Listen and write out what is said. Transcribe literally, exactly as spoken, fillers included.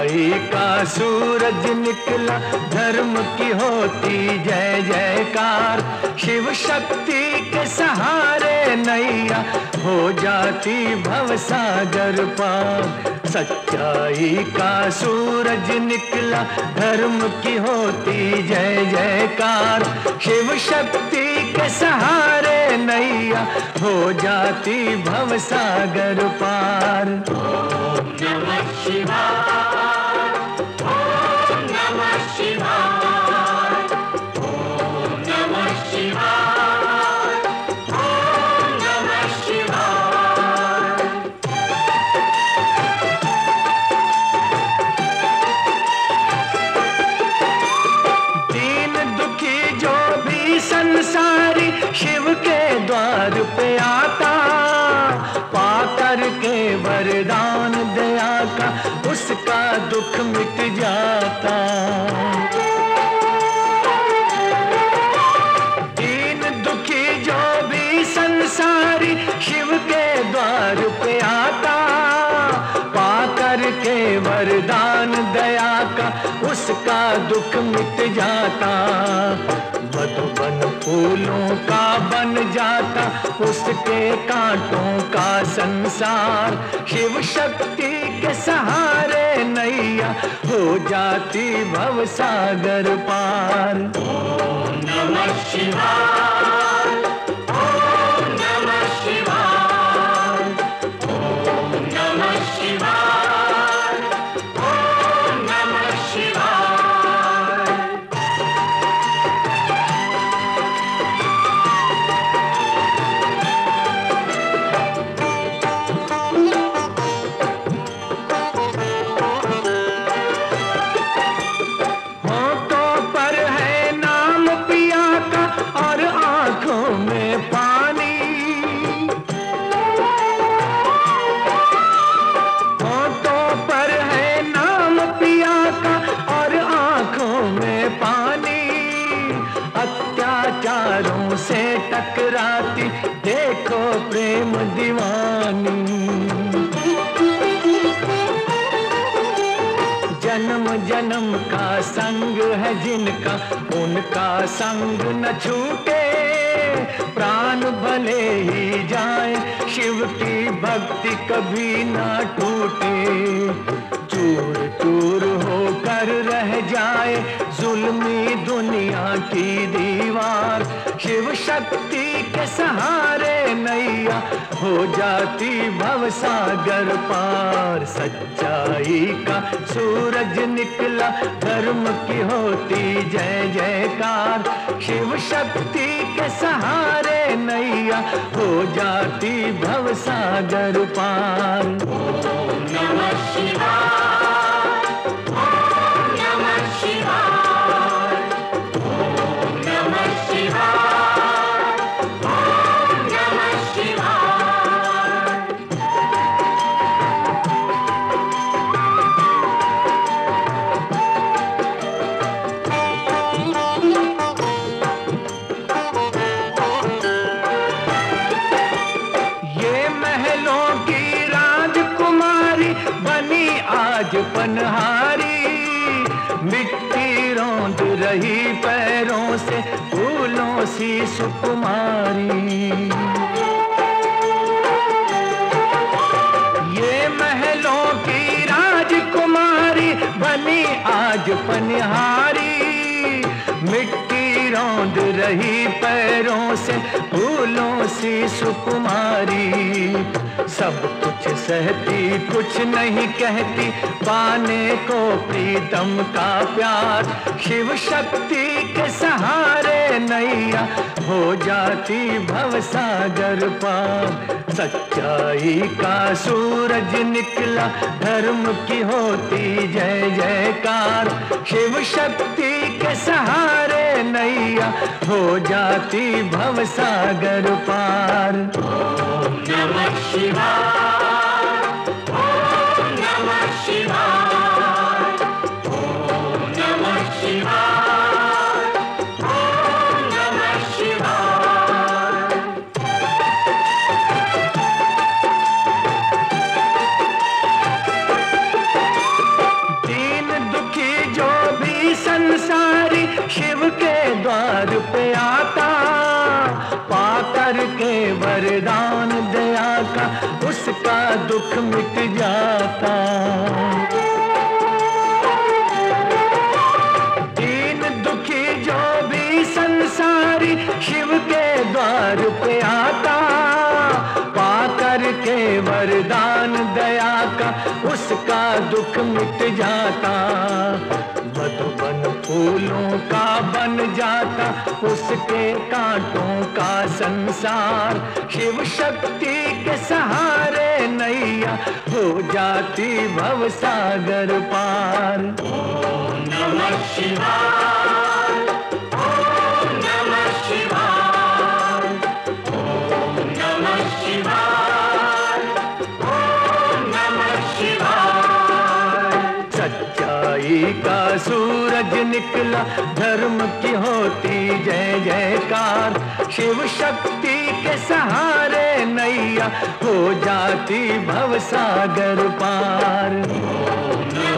सच्चाई का सूरज निकला, धर्म की होती जय जयकार। शिव शक्ति के सहारे नैया हो जाती भवसागर पार। सच्चाई का सूरज निकला, धर्म की होती जय जयकार। शिव शक्ति के सहारे नैया हो जाती भवसागर पार। ओम नमः शिवाय, ओम नमः शिवाय, ओम नमः शिवाय, ओम नमः शिवाय। दीन दुखी जो भी संसारी शिव के द्वार पे आता, पाकर के वरदान दया का उसका दुख मिट जाता। दीन दुखी जो भी संसारी शिव के द्वार पे आता, पाकर के वरदान दया का उसका दुख मिट जाता। मधुबन फूलों का बन जाता उसके कांटों का संसार। शिव शक्ति के सहारे नैया हो जाती भवसागर पार। ओम नमः शिवाय, ओम नमः शिवाय, ओम नमः शिवाय, ओम नमः शिवाय। होठों पर है नाम पिया का और आंखों में पानी। होठों पर है नाम पिया का और आंखों में पानी। अत्याचारों से टकराती देखो प्रेम दीवानी। जन्म जन्म का संग है जिनका, उनका संग न छूटे। प्राण भले ही जाए शिव की भक्ति कभी ना टूटे। चूर चूर होकर रह जाए जुल्मी दुनिया की दीवार। शिव शक्ति के सहारे नैया हो जाती भवसागर पार। सच्चाई का सूरज निकला, धर्म की होती जय जयकार। शिव शक्ति के सहारे नैया हो जाती भवसागर पार। ओम नमः शिवाय, ओम नमः शिवाय, ओम नमः शिवाय, ओम नमः शिवाय। ये महलों की राजकुमारी बनी आज पनहारी। मिट्टी रौंद रही पैरों से फूलों सी सुकुमारी। ये महलों की राजकुमारी बनी आज पनहारी। मिट्टी रौंद रही पैरों से फूलों सी सुकुमारी। सब कुछ सहती कुछ नहीं कहती, पाने को प्रीतम का प्यार। शिव शक्ति के सहारे नैया हो जाती भवसागर पार। सच्चाई का सूरज निकला, धर्म की होती जय जयकार। शिव शक्ति के सहारे नैया हो जाती भवसागर पार। ओम नमः शिवाय, ओम नमः शिवाय, ओम नमः शिवाय, ओम नमः शिवाय। दी दुख मिट जाता। दीन दुखी जो भी संसारी शिव के द्वार पे आता, पाकर के वरदान दया का उसका दुख मिट जाता। मधुबन फूलों का बन जाता उसके कांटों का संसार। शिव शक्ति के सहारे नैया हो जाती भव सागर पार। ओम नमः शिवाय, ओम नमः शिवाय, ओम नमः शिवाय, ओम नमः शिवाय। सच्चाई का सूरज निकला, धर्म की होती जय जयकार। शिव शक्ति के सहारे नैया हो जाती भव सागर पार। ओम